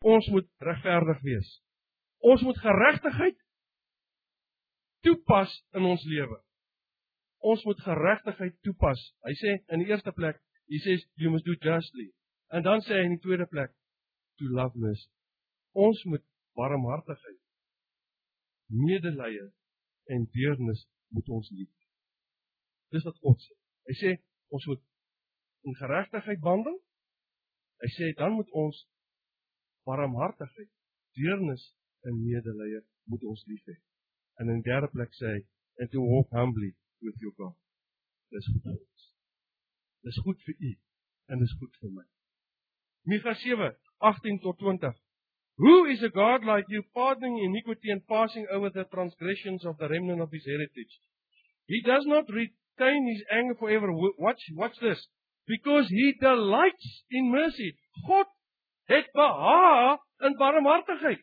ons moet regverdig wees. Ons moet geregtigheid toepas in ons lewe. Ons moet geregtigheid toepas. Hy sê in die eerste plek, he says, you must do justly. En dan sê hy in die tweede plek, to love mercy. Ons moet barmhartigheid, medelee en deernis moet ons lief. Dis wat God sê. Hy sê, ons moet in geregtigheid wandel. Hy sê, dan moet ons barmhartigheid, deernis en medelee moet ons lief hê. En in derde plek sê hy, and to walk humbly with your God. Dis goed vir ons. Dis goed vir u, en dis goed vir my. Micha 7, 18 tot 20. Who is a God like you, pardoning iniquity and passing over the transgressions of the remnant of his heritage? He does not retain his anger forever. Watch this. Because he delights in mercy. God het behaag in barmhartigheid.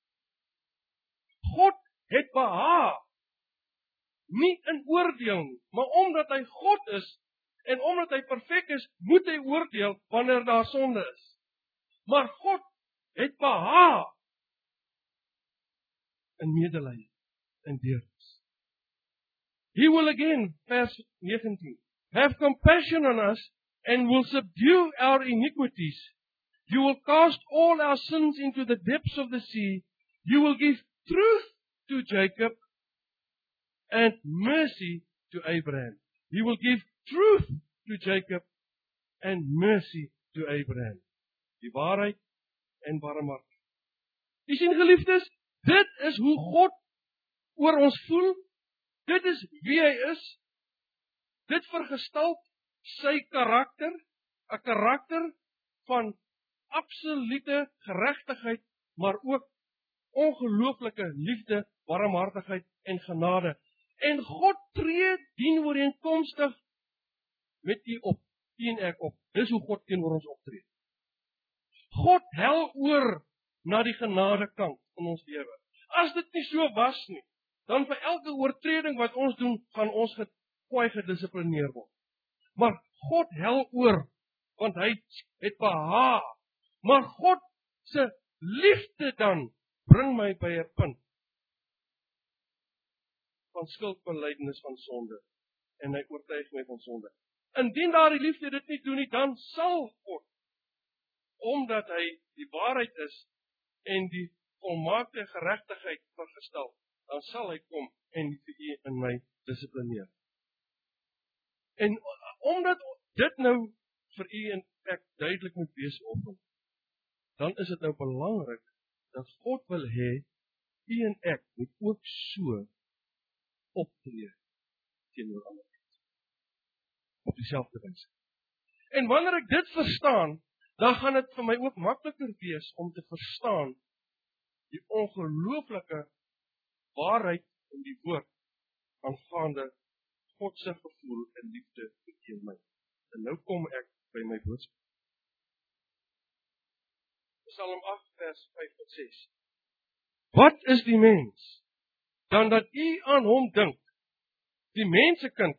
God het behaag nie in oordeel nie, maar omdat hy God is en omdat hy perfek is, moet hy oordeel wanneer daar sonde is. Maar God het behaag in medelee en deernis. He will again, vers 19, have compassion on us and will subdue our iniquities. You will cast all our sins into the depths of the sea. You will give truth to Jacob and mercy to Abraham. He will give truth to Jacob and mercy to Abraham. Die waarheid en barmhartigheid. Jy sien geliefdes, dit is hoe God oor ons voel. Dit is wie hy is. Dit vergestalt sy karakter, 'n karakter van absolute geregtigheid, maar ook ongelooflike liefde, barmhartigheid en genade. En God tree dienooreenkomstig met u op, u en ek op. Dis hoe God teenoor ons optree. God hel oor na die genade kant in ons lewe. As dit nie so was nie, dan vir elke oortreding wat ons doen, gaan ons kwaai gedissiplineer word. Maar God hel oor, want hy het behaag. Maar God se liefde dan bring my by 'n punt van skuldbelydenis van sonde, en hy oortuig my van sonde. Indien daardie liefde dit nie doen nie, dan sal God, omdat hy die waarheid is en die volmaakte geregtigheid vergestel, dan sal hy kom en vir u en my dissiplineer. En omdat dit nou vir u en ek duidelik moet wees vanoggend, dan is dit nou belangrik dat God wil hê u en ek moet ook so optree teenoor ander mense. Op dieselfde wyse. En wanneer ek dit verstaan, dan gaan dit vir my ook makliker wees om te verstaan die ongelooflike waarheid in die woord aangaande God se gevoel en liefde vir my. En nou kom ek by my boodskap. Psalm 8 vers 5 tot 6. Wat is die mens, dan dat u aan hom dink, die mensekind,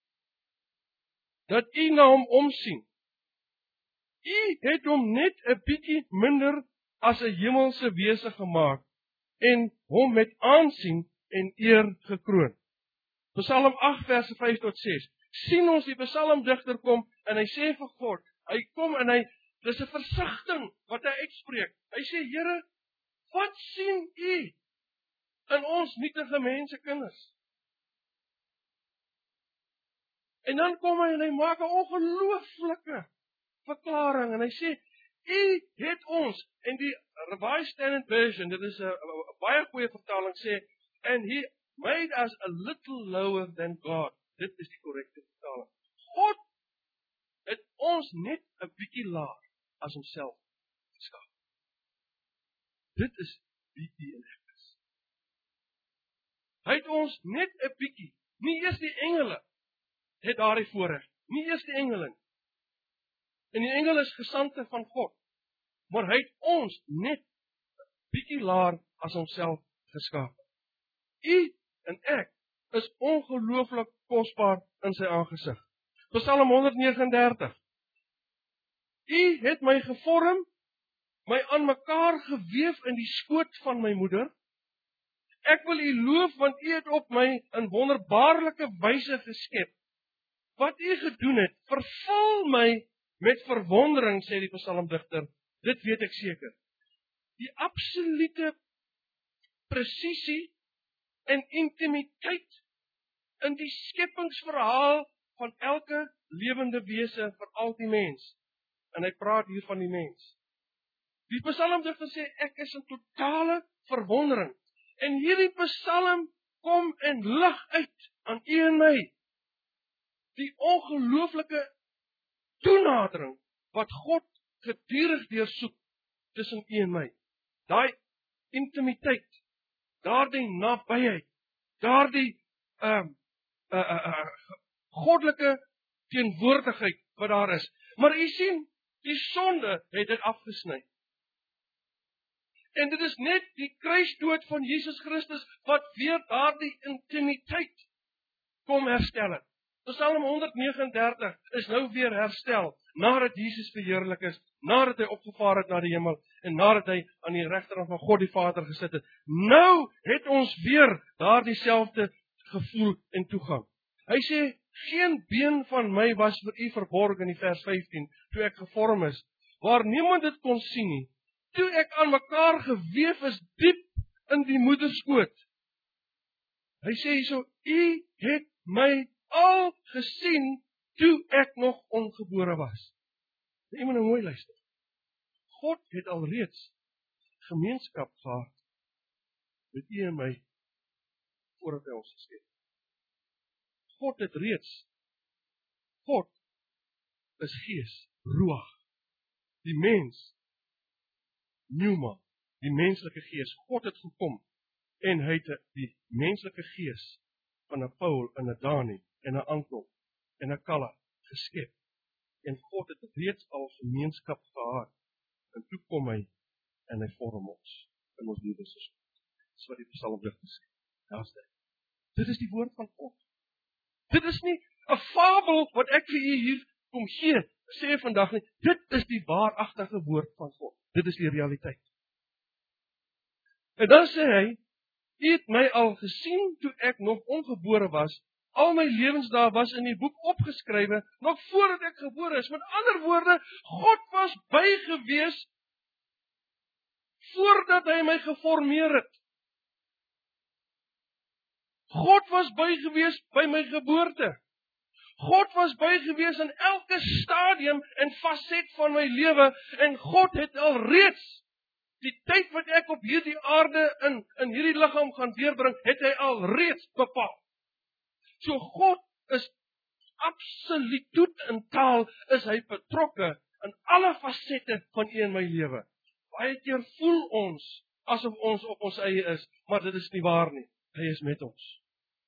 dat u na hom omsien. U het hom net 'n bietjie minder as 'n hemelse wese gemaak en hom met aansien en eer gekroon. Psalm 8 vers 5 tot 6. Sien ons die psalmdigter kom en hy sê vir God, hy kom en dis 'n versigtiging wat hy uitspreek. Hy sê, Here, wat sien u in ons nietige mensekinders? En dan kom hy en hy maak 'n ongelooflike verklaring en hy sê, u het ons, en die Revised Standard Version, dit is 'n baie goeie vertaling, sê, and he made us a little lower than God. Dit is die korrekte vertaling. God het ons net 'n bietjie laer as homself geskep. Dit is wie u en ek is. Hy het ons net 'n bietjie, nie eers die engele het daardie voorreg, nie eers die engele. En die engele is gesandte van God, maar hy het ons net 'n bietjie laer as homself geskep. U en ek is ongelooflik kosbaar in sy aangesig. Psalm 139. U het my gevorm, my aan mekaar geweef in die skoot van my moeder. Ek wil U loof, want U het op my in wonderbaarlike wyse geskep. Wat U gedoen het, vervul my met verwondering, sê die psalmdigter. Dit weet ek seker. Die absolute presisie en intimiteit in die skepingsverhaal van elke lewende wese, veral die mens. En hy praat hier van die mens. Die psalmdigter sê, ek is in totale verwondering. En hierdie psalm kom en lig uit aan U en my. Die ongelooflike toenadering wat God gedurig deursoek tussen U en my. Daai intimiteit, daardie nabyheid, daardie goddelike teenwoordigheid wat daar is. Maar U sien, die sonde het dit afgesny. En dit is net die kruisdood van Jesus Christus wat weer daardie intimiteit kom herstel het. Psalm 139 is nou weer herstel, nadat Jesus verheerlik is, nadat hy opgevaar het na die hemel, en nadat hy aan die regterkant van God die Vader gesit het. Nou het ons weer daardie selfde gevoel en toegang. Hy sê, geen been van my was vir U verborg in die vers 15, toe ek gevorm is, waar niemand dit kon sien nie, toe ek aan mekaar geweef is diep in die moederskoot. Hy sê hierso, U het my al gesien toe ek nog ongebore was. Jy moet nou mooi luister. God het alreeds gemeenskap gehad met U en my voordat hy ons geskep het. God is gees, ruach. Die mens, pneuma, die menslike gees. God het gekom en hy het die menslike gees van 'n Paul en 'n Dani en 'n Anton en 'n Kalla geskep. En God het reeds al gemeenskap gehad. En toe kom hy en hy vorm ons in ons nuwe seisoen. Dis wat die psalmdigter sê. Daar's dit. Dit is die woord van God. Dit is nie 'n fabel wat ek vir u hier kom gee, sê vandag nie. Dit is die waaragtige woord van God. Dit is die realiteit. En dan sê hy, U het my al gesien toe ek nog ongebore was. Al my lewensdae was in die boek opgeskrywe, nog voordat ek gebore is. Met ander woorde, God was by gewees voordat hy my geformeer het. God was by gewees by my geboorte. God was by gewees in elke stadium en faset van my lewe, en God het alreeds die tyd wat ek op hierdie aarde in hierdie liggaam gaan deurbring, het hy alreeds bepaal. So God is absoluut in taal, is hy betrokke in alle fasette van u en my lewe. Baie keer voel ons asof ons op ons eie is, maar dit is nie waar nie. Hy is met ons.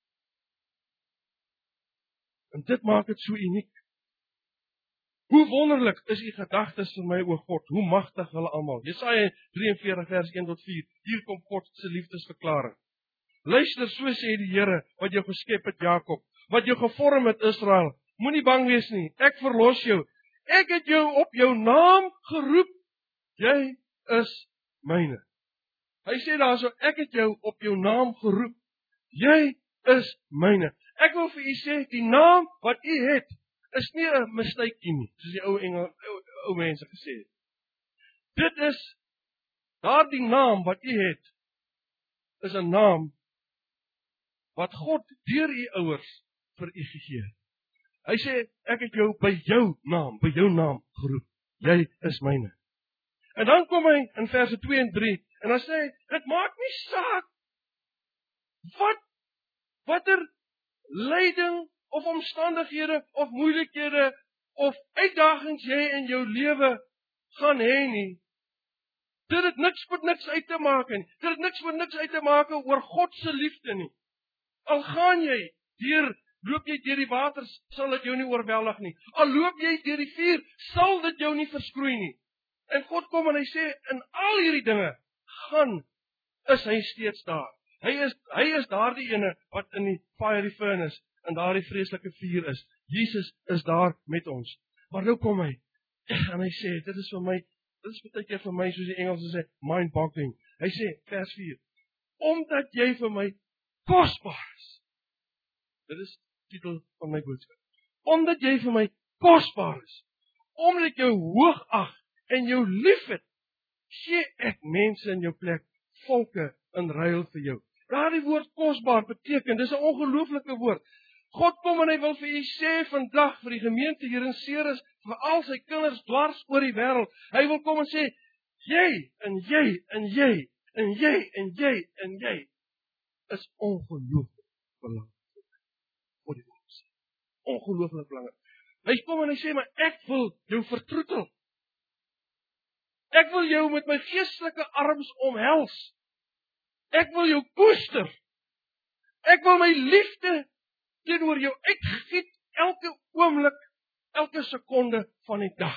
En dit maak dit so uniek. Hoe wonderlik is u gedagtes vir my, o God, hoe magtig hulle almal. Jesaja 43 vers 1 tot 4. Hier kom God se liefdesverklaring. Luister, so sê die Here wat jou geskep het, Jakob, wat jou gevorm het, Israel. Moenie bang wees nie. Ek verlos jou. Ek het jou op jou naam geroep. Jy is myne. Hy sê daarso, ek het jou op jou naam geroep. Jy is myne. Ek wil vir u sê, die naam wat u het, is nie 'n mistake nie, soos die ou mense gesê het. Dit is, daardie naam wat u het, is 'n naam wat God deur u ouers vir u gegee het. Hy sê, ek het jou by jou naam geroep. Jy is myne. En dan kom hy in verse 2 en 3, en dan sê hy, dit maak nie saak watter lyding of omstandighede of moeilikhede of uitdagings jy in jou lewe gaan hê nie. Dit het niks met niks uit te maak nie. Dit het niks met niks uit te maak oor God se liefde nie. Al gaan jy loop jy deur die waters, sal dit jou nie oorweldig nie. Al loop jy deur die vuur, sal dit jou nie verskroei nie. En God kom en hy sê, in al hierdie dinge is hy steeds daar. Hy is daardie ene wat in die fiery furnace, in daardie vreeslike vuur is. Jesus is daar met ons. Maar nou kom hy, en hy sê, dit is vir my dit is baie keer vir my, soos die Engels sê, mind-boggling. Hy sê, vers 4, omdat jy vir my kosbaar is. Dit is die titel van my boodskap. Omdat jy vir my kosbaar is, omdat ek jou hoog ag en jou liefhet, gee ek mense in jou plek, volke in ruil vir jou. Daardie woord kosbaar beteken, dis 'n ongelooflike woord. God kom en hy wil vir u sê vandag vir die gemeente hier in Ceres, vir al sy kinders dwars oor die wêreld. Hy wil kom en sê, jy en jy en jy en jy en jy en jy is ongelooflik belangrik. Vir die mense. Ongelooflik belangrik. Hy kom en hy sê, maar ek wil jou vertroetel. Ek wil jou met my geestelike arms omhels. Ek wil jou koester. Ek wil my liefde teenoor jou uitgiet elke oomblik, elke sekonde van die dag.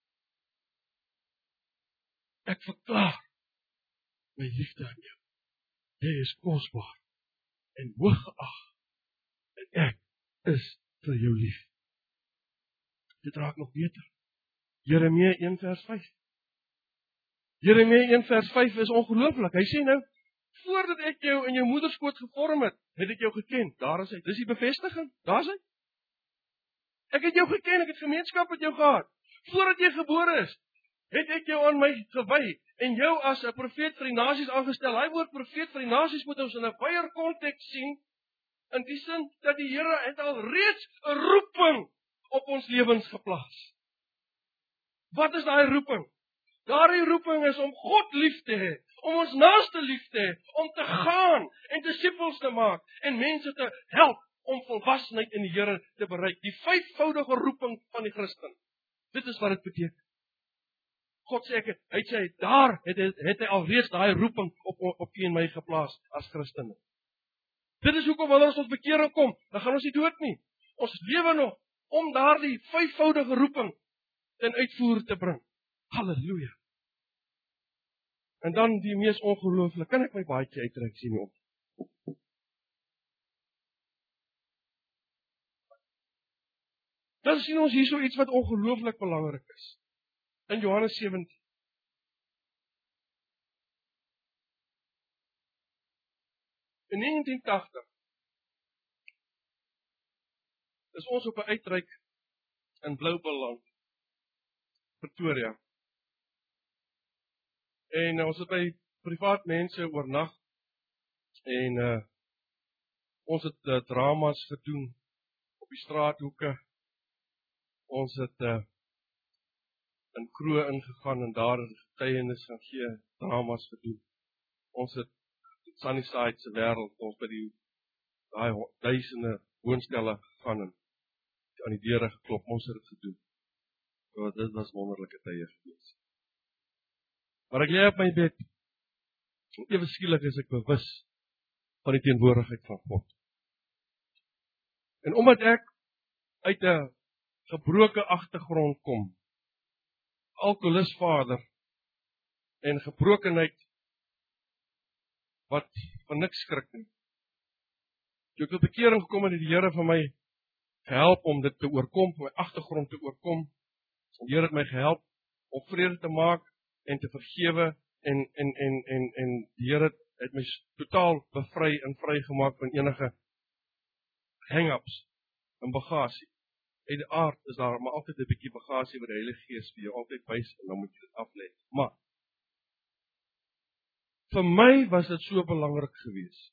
Ek verklaar my liefde aan jou. Jy is kosbaar en hooggeag en ek is vir jou lief. Dit raak nog beter. Jeremia 1 vers 5. Jeremia 1 vers 5 is ongelooflik. Hy sê nou, voordat ek jou in jou moederskoot gevorm het, het ek jou geken. Daar is hy. Dis die bevestiging. Daar is hy. Ek het jou geken, ek het gemeenskap met jou gehad. Voordat jy gebore is, het ek jou aan my gewy en jou as 'n profeet vir die nasies aangestel. Hy woord profeet vir die nasies moet ons in 'n wyeer konteks sien, in die sin dat die Here het al reeds 'n roeping op ons lewens geplaas. Wat is daai roeping? Daardie roeping is om God lief te hê, om ons naaste lief te hê, om te gaan en disippels te maak en mense te help om volwassenheid in die Here te bereik. Die 5voudige roeping van die Christen. Dit is wat dit beteken. God sê daar het hy alreeds daai roeping op u en my geplaas as Christene. Dit is hoekom wanneer ons tot bekering kom, dan gaan ons nie dood nie. Ons lewe nog om daardie 5voudige roeping ten uitvoer te bring. Halleluja. En dan die mees ongelooflik, kan ek my baadjie uittrek sien nie op. Dan sien ons hier so iets wat ongelooflik belangrik is. In Johannes 17. In 1980 is ons op 'n uitreik in Bloubilland, Pretoria. En ons het by privaat mense oornag en ons het dramas gedoen op die straathoeke. Ons het in kroë ingegaan en daar getuienis gaan gee, dramas gedoen. Ons het Sunnyside se wêreld, ons by daai duisende woonstelle gegaan en aan die deure geklop, ons het dit gedoen. So dit was wonderlike tye gewees. Maar ek lê op my bed, ewe skielik is ek bewus van die teenwoordigheid van God. En omdat ek uit 'n gebroke agtergrond kom, alkoholisvader en gebrokenheid wat van niks skrik nie. Toe ek tot bekering gekom het, het die Here vir my gehelp om dit te oorkom, my agtergrond te oorkom. Die Here het my gehelp om vrede te maak en te vergewe en die Here het my totaal bevry en vrygemaak van enige hang-ups en bagasie. En die aard is daar maar altyd 'n bietjie bagasie wat die Heilige Gees vir jou altyd wys en dan moet jy dit aflê. Maar vir my was dit so belangrik geweest.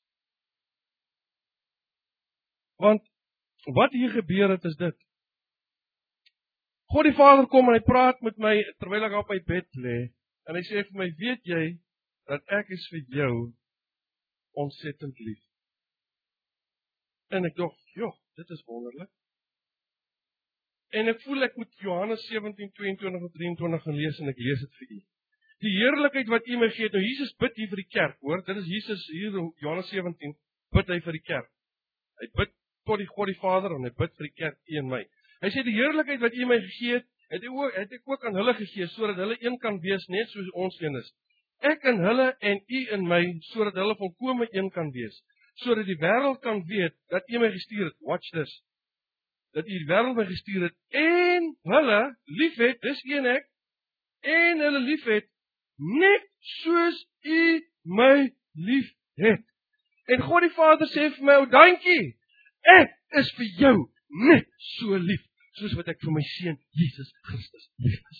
Want wat hier gebeur het is dit. God die Vader kom en hy praat met my terwyl ek op my bed lê en hy sê vir my, weet jy dat ek is vir jou ontsettend lief. En ek dink, dit is wonderlik. En ek voel ek moet Johannes 17:22 of 23 gaan lees en ek lees dit vir u. Die heerlikheid wat u my gee, nou Jesus bid hier vir die kerk, hoor, dit is Jesus hier in Johannes 17, bid hy vir die kerk. Hy bid tot die God die Vader en hy bid vir die kerk, u en my. Hy sê die heerlikheid wat u my gegee het, het ek ook aan hulle gegee, sodat hulle een kan wees, net soos ons een is. Ek in hulle en u in my, sodat hulle volkome een kan wees. Sodat die wêreld kan weet, dat u my gestuur het, watch this, dat u die wêreld my gestuur het, en hulle lief het, dis een ek, en hulle lief het, net soos U my lief het. En God die Vader sê vir my, ou dankie, ek is vir jou net so lief, soos wat ek vir my seun Jesus Christus lief is.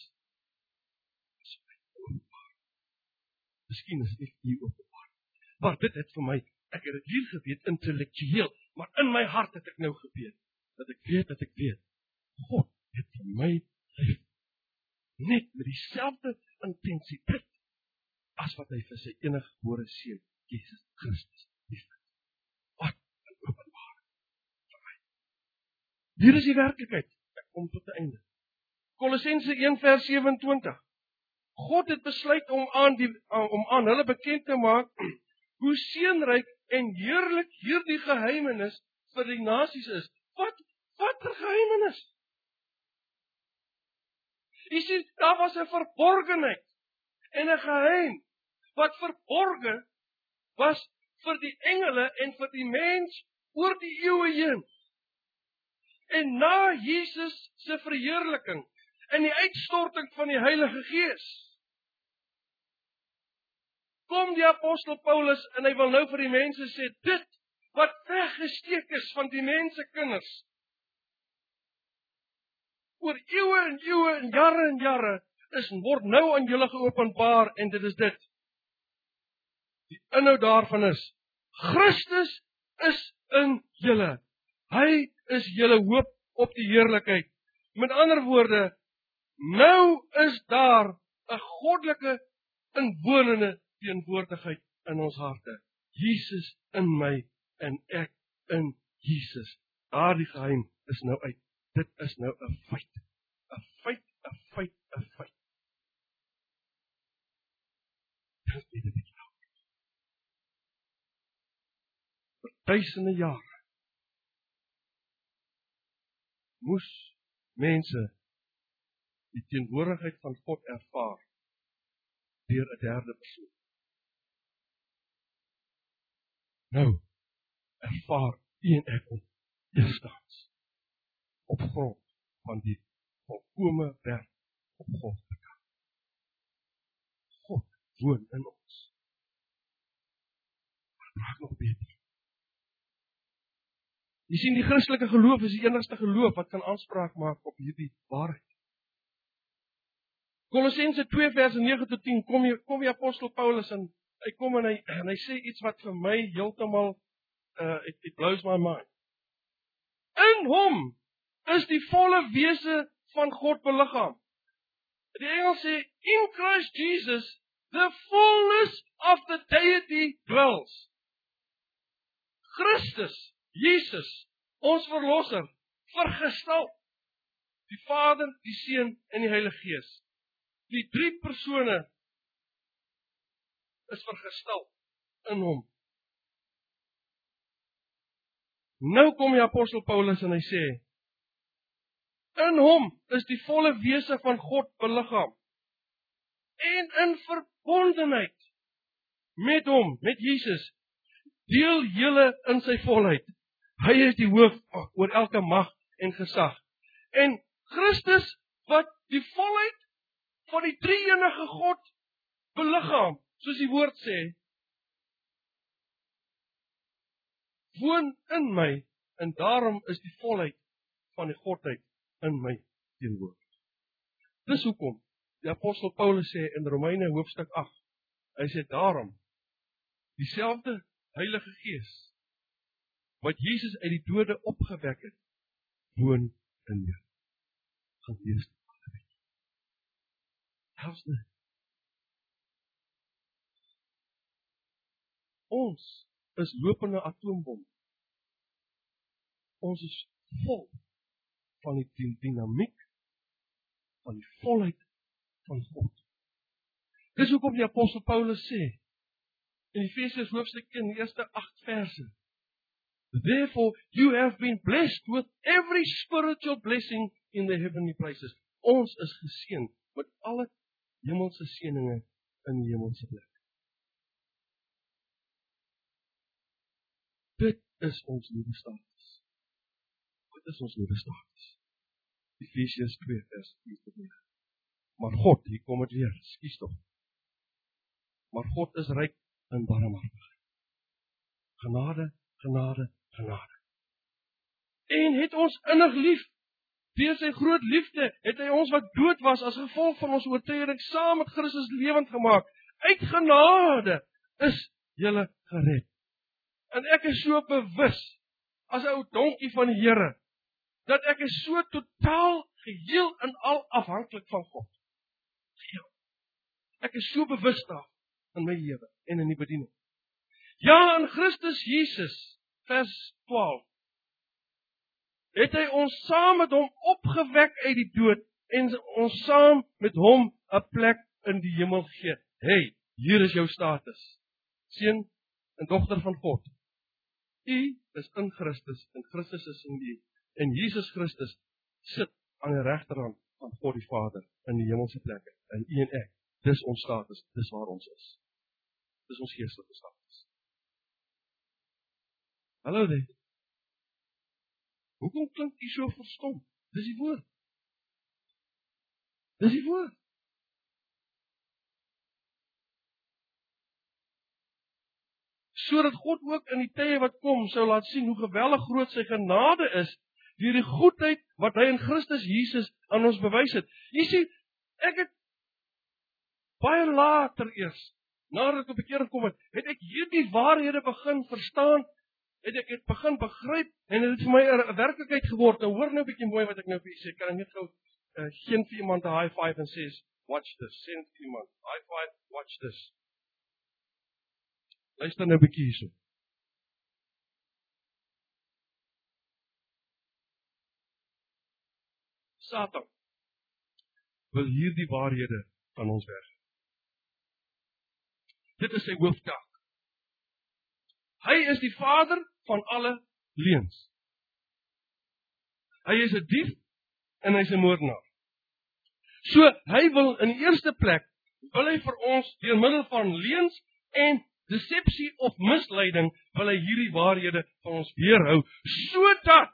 Miskien is dit nie openbaar, maar dit het vir my, ek het dit hier geweet, intellektueel, maar in my hart het ek nou geweet, dat ek weet, God het vir my lief, net met dieselfde intensiteit, as wat hy vir sy enige gebore seun, Jesus Christus, lief het. Wat een openbaar vir my. Hier is die werklikheid, ek kom tot die einde. Kolossense 1 vers 27. God het besluit om aan hulle bekend te maak, hoe seënryk en heerlik hierdie geheimenis vir die nasies is. Wat 'n geheimenis? Jy sien, daar was 'n verborgenheid en 'n geheim wat verborge was vir die engele en vir die mens oor die eeue heen. En na Jesus se verheerliking en die uitstorting van die Heilige Gees, kom die apostel Paulus en hy wil nou vir die mense sê, dit wat weggesteek is van die mensekinders, oor eeue en jare, word nou aan julle geopenbaar, en dit is dit. Die inhoud daarvan is, Christus is in julle. Hy is julle hoop op die heerlikheid. Met ander woorde, nou is daar 'n goddelike inwonende teenwoordigheid in ons harte. Jesus in my en ek in Jesus. Daardie geheim is nou uit. Dit is nou 'n feit. 'n feit. Dit is nie vir duisende jare moes mense die teenwoordigheid van God ervaar deur 'n derde persoon. Nou ervaar U en ek hom eerstens op grond van die volkome werk op Golgotha. God woon in ons. Maar dit maak nog beter. Jy sien, die Christelike geloof is die enigste geloof wat kan aanspraak maak op hierdie waarheid. Kolossense 2 vers 9 tot 10 kom die apostel Paulus en hy kom en hy sê iets wat vir my heeltemal it blows my mind. In hom is die volle wese van God beliggaam. Die Engels sê, in Christ Jesus, the fullness of the deity dwells. Christus, Jesus, ons verlosser, vergestel. Die Vader, die Seun en die Heilige Gees. Die drie persone is vergestel in hom. Nou kom die apostel Paulus en hy sê, in hom is die volle wese van God beliggaam. En in verbondenheid met hom, met Jesus, deel julle in sy volheid. Hy is die hoof oor elke mag en gesag. En Christus wat die volheid van die drie-enige God beliggaam, soos die woord sê, woon in my, en daarom is die volheid van die Godheid in my teenwoordig. Dis hoekom die apostel Paulus sê in Romeine hoofstuk 8, hy sê daarom, dieselfde Heilige Gees, wat Jesus uit die dode opgewek het, woon in jou. Gaan lees dit allebei. Selfs dit. Ons is lopende atoombom. Ons is vol van die dinamiek, van die volheid van God. Dis hoekom die apostel Paulus sê, in Efesiërs hoofstuk 1, die eerste 8 verse, therefore you have been blessed with every spiritual blessing in the heavenly places. Ons is geseën met alle hemelse seëninge in die hemelse plek. Dit is ons nuwe status. Wat is ons nuwe status? Efesiërs 2 vers 4 tot 9. Maar God, hier kom het weer, skies tog. Maar God is ryk in barmhartigheid. Genade, genade, genade. En het ons innig lief. Deur sy groot liefde het hy ons wat dood was as gevolg van ons oortreding saam met Christus lewend gemaak. Uit genade is julle gered. En ek is so bewus as 'n ou donkie van die Here dat ek is so totaal geheel en al afhanklik van God. Ek is so bewus daar in my lewe en in die bediening. Ja, in Christus Jesus, vers 12, het hy ons saam met hom opgewek uit die dood en ons saam met hom 'n plek in die hemel gegee. Hey, hier is jou status. Seun en dogter van God. U is in Christus en Christus is in u. En Jesus Christus sit aan die regterhand van God die Vader in die hemelse plekke. En u en ek, dis ons status, dis waar ons is. Dis ons geestelike status. Hallo daar. Hoekom klink u so verstom? Dis die woord. Dis die woord. Sodat God ook in die tye wat kom sou laat sien hoe geweldig groot sy genade is deur die goedheid wat hy in Christus Jesus aan ons bewys het. Jy sien, ek het baie later eers, nadat ek op bekering kom het ek hierdie waarhede begin verstaan, het ek het begin begryp en dit het vir my 'n werklikheid geword. Nou hoor nou 'n bietjie mooi wat ek nou vir u sê. Kan ek net gou geen vir iemand 'n high five en sê, watch this, send vir iemand, high five, watch this. Luister nou 'n bietjie hierso. Satan wil hierdie waarhede van ons weg. Dit is sy hooftaak. Hy is die vader van alle leuns. Hy is 'n dief en hy is 'n moordenaar. So hy wil in die eerste plek wil hy vir ons deur middel van leuns en decepsie of misleiding wil hy hierdie waarhede van ons weerhou sodat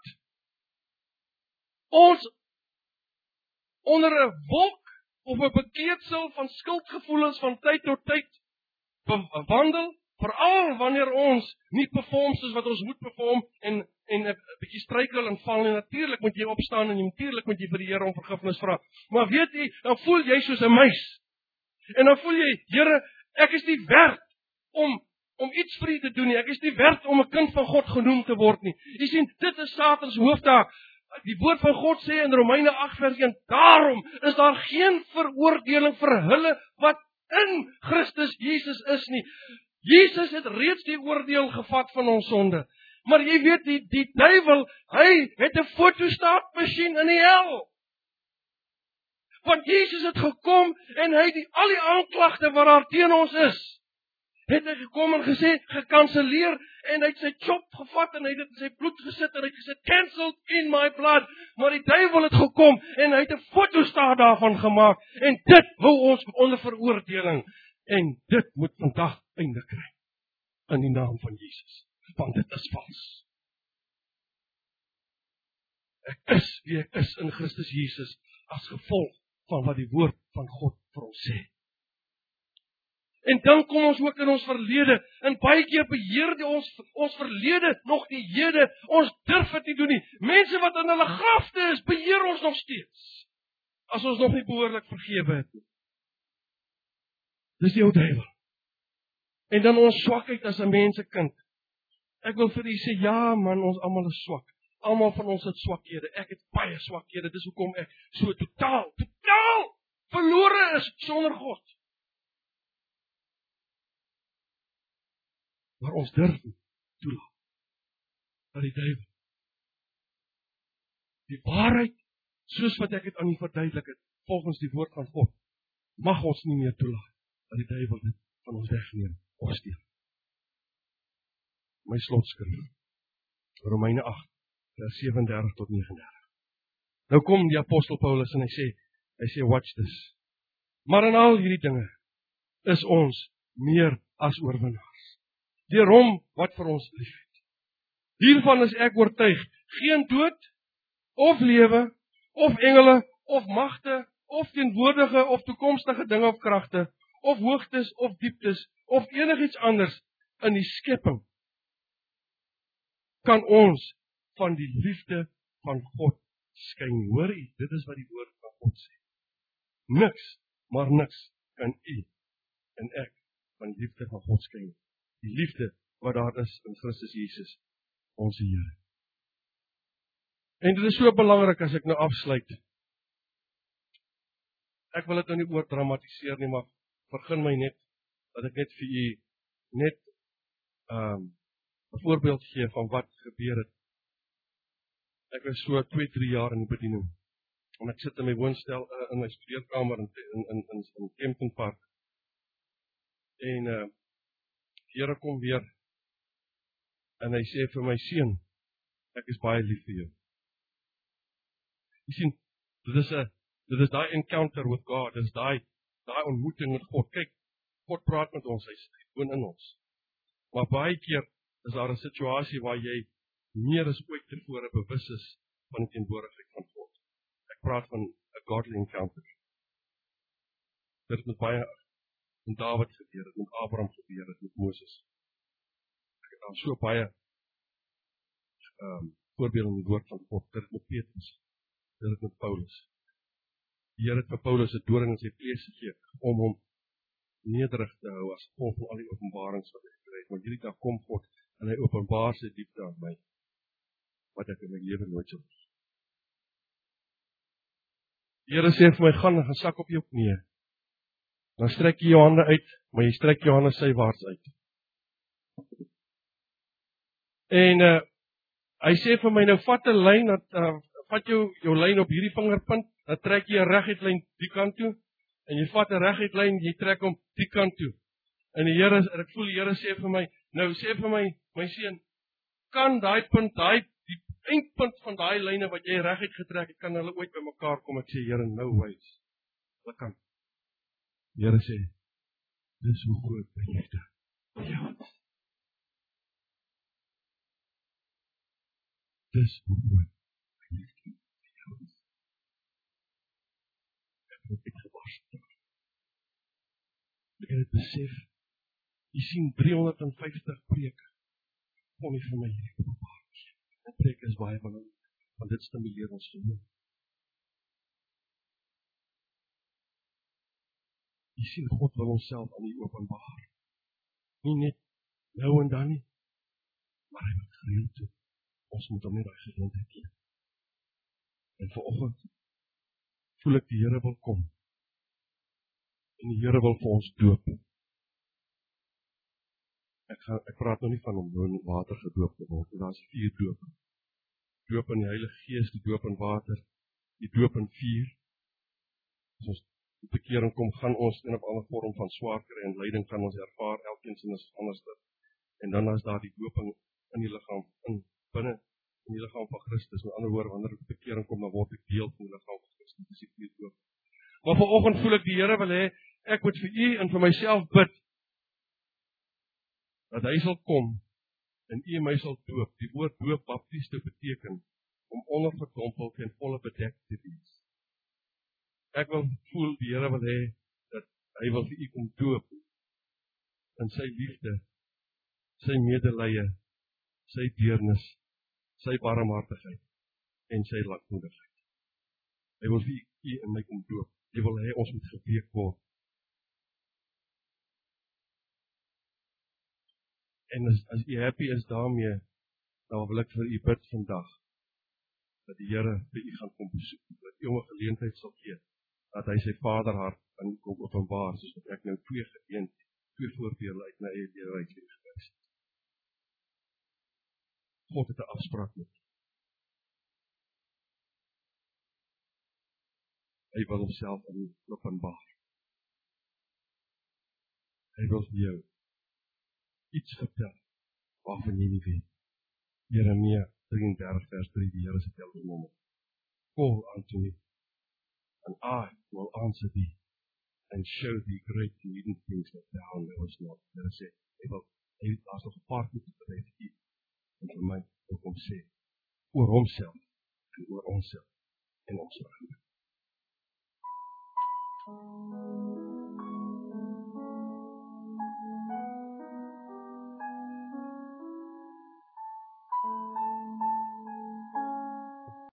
ons onder 'n wolk of 'n bekeedsel van skuldgevoelens van tyd tot tyd wandel, veral wanneer ons nie perform soos wat ons moet perform en 'n bietjie struikel en val en natuurlik moet jy opstaan en natuurlik moet jy vir die Here om vergifnis vra. Maar weet jy, dan voel jy soos 'n muis. En dan voel jy, Here, ek is nie werd om iets vir U te doen nie. Ek is nie werd om 'n kind van God genoem te word nie. Jy sien, dit is Satans hooftaak. Die woord van God sê in Romeine 8 vers 1, daarom is daar geen veroordeling vir hulle wat in Christus Jesus is nie. Jesus het reeds die oordeel gevat van ons sonde. Maar jy weet, die duiwel, hy het 'n fotostaatmasjien in die hel. Want Jesus het gekom en hy het al die aanklagte wat daar teen ons is, het hy gekom en gesê, gekanselleer, en hy het sy chop gevat, en hy het dit in sy bloed gesit, en hy het gesê, cancelled in my blood, maar die duiwel het gekom, en hy het 'n fotostaat daarvan gemaak, en dit hou ons onder veroordeling, en dit moet vandag einde kry, in die naam van Jesus, want dit is vals. Ek is wie ek is in Christus Jesus, as gevolg van wat die woord van God vir ons sê. En dan kom ons ook in ons verlede, en baie keer beheer ons verlede nog die hede, ons durf dit nie doen nie. Mense wat in hulle grafte is, beheer ons nog steeds, as ons nog nie behoorlik vergewe het nie. Dis die ou duiwel. En dan ons swakheid as 'n mensekind. Ek wil vir u sê, ja man, ons almal is swak. Almal van ons het swakhede. Ek het baie swakhede, dis hoekom ek so totaal verlore is sonder God. Maar ons durf nie toelaat dat die duiwel die waarheid, soos wat ek het aan u verduidelik het, volgens die woord van God, mag ons nie meer toelaat dat die duiwel dit van ons wegneem of steel. My slotskrif, Romeine 8, vers 37 tot 39. Nou kom die apostel Paulus en hy sê, watch this. Maar in al hierdie dinge is ons meer as oorwinnaars, deur hom wat vir ons liefhet. Hiervan is ek oortuig, geen dood, of lewe, of engele, of magte, of teenwoordige of toekomstige dinge of kragte, of hoogtes of dieptes, of enigiets anders in die skepping, kan ons van die liefde van God skyn. Hoor u, dit is wat die woord van God sê. Niks, maar niks kan u en ek van die liefde van God skyn. Die liefde wat daar is in Christus Jesus, ons Here. En dit is so belangrik as ek nou afsluit. Ek wil dit nou nie oordramatiseer nie, maar vergun my net, dat ek net vir u net 'n voorbeeld gee van wat gebeur het. Ek was so 2-3 jaar in die bediening. En ek sit in my woonstel, in my studeerkamer in Kempton Park. En die Here kom weer, en hy sê vir my seun, ek is baie lief vir jou. Jy sien, dit is daai encounter with God, dit is daai ontmoeting met God. Kyk, God praat met ons, hy woon in ons. Maar baie keer is daar 'n situasie waar jy meer as ooit tevore bewus is van die teenwoordigheid van God. Ek praat van 'n godly encounter. Dit het met baie met Dawid gebeur, het met Abraham gebeur, het met Moses. Ek het al so baie voorbeelde in die woord van God, dit het met Petrus, dit het met Paulus. Die Here het vir Paulus 'n doring in sy vlees gegee om hom nederig te hou as gevolg van al die openbarings wat hy gekry het. Maar hierdie dag kom God en hy openbaar sy diepte aan my, wat ek in my lewe nooit sou doen. Die Here sê vir my, gaan sak op jou knieë. Dan strek jy jou hande uit, maar jy strek jou hande sywaarts uit. En hy sê vir my, nou vat 'n lyn, vat jou lyn op hierdie vingerpunt, dan trek jy 'n reguit lyn die kant toe, en jy vat 'n reguit lyn, jy trek hom die kant toe. En die Here, ek voel die Here sê vir my, nou sê vir my seun, kan daai punt, die eindpunt van daai lyne wat jy reguit getrek het, kan hulle ooit by mekaar kom? Ek sê, Here, no ways. Hulle kan. Die Here sê, dis hoe groot my liefde vir jou is. Dis hoe groot my liefde vir jou is. Ek het gebars. Ek het besef, jy sien 350 preke, kom nie vir my hierdie openbaar. Die preek is baie belangrik, want dit stimuleer ons gehoor. Jy sien, God wil homself aan u openbaar. Nie net nou en dan nie, maar hy wil gereeld toe. Ons moet hom net daai geleentheid gee. En vanoggend voel ek die Here wil kom. En die Here wil vir ons doop. Ek praat nou nie van om nou in water gedoop te word, daar is 4 dope. Doop in die Heilige Gees, die doop in water, die doop in vuur. As ons die bekering kom, gaan ons in 'n ander vorm van swaar kry en lyding kan ons ervaar, elkeen sien is anders. En dan is daar die dooping in die liggaam, binne in die liggaam van Christus. Met ander woorde, wanneer die bekering kom, dan word ek deel van die liggaam van Christus. Dis die 4 doop. Maar vanoggend voel ek die Here wil hê, ek moet vir u en vir myself bid, dat hy sal kom, en u en my sal doop. Die woord doop, baptiste, beteken, om onverdompeld en volle bedek te wees. Ek wil voel, die Here wil hê, dat hy wil vir u kom doop, in sy liefde, sy medelee, sy deernis, sy barmhartigheid, en sy lankmoedigheid. Hy wil vir u en my kom doop. Hy wil hê, ons moet geweek word. En as u happy is daarmee, dan wil ek vir u bid vandag, dat die Here vir u gaan kom besoek, dat u 'n geleentheid sal gee, dat hy sy vaderhart aan u kom openbaar, soos wat ek nou 2 voorbeelde uit my eie lewe uitgewys het. God het 'n afspraak met u. Hy wil homself aan u openbaar. Hy wil vir jou iets vertel, waarvan jy nie weet. Jeremia 33 vers 3, die Here se telefoonnommer. Call unto me, and I will answer thee, and show thee great and hidden things that thou knowest not. Die Here sê, hy daar's nog 'n paar goed te beleef vir u, en vir my, wil kom sê, oor homself,